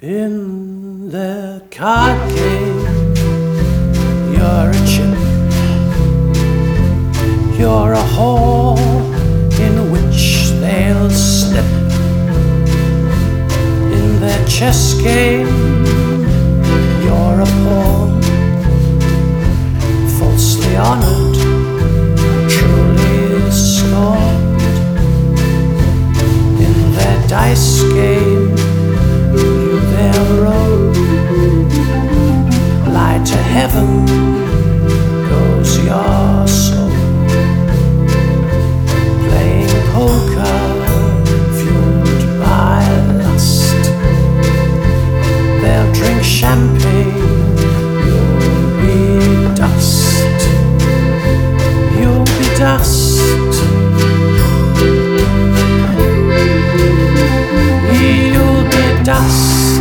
In the card game, you're a chip, you're a hole in which they'll slip. In their chess game, you're a pawn, falsely honored, truly scorned. In their dice game, you their road, lie to heaven goes your soul. Playing poker, fueled by lust, they'll drink champagne, you'll be dust. You'll be dust. You'll be dust.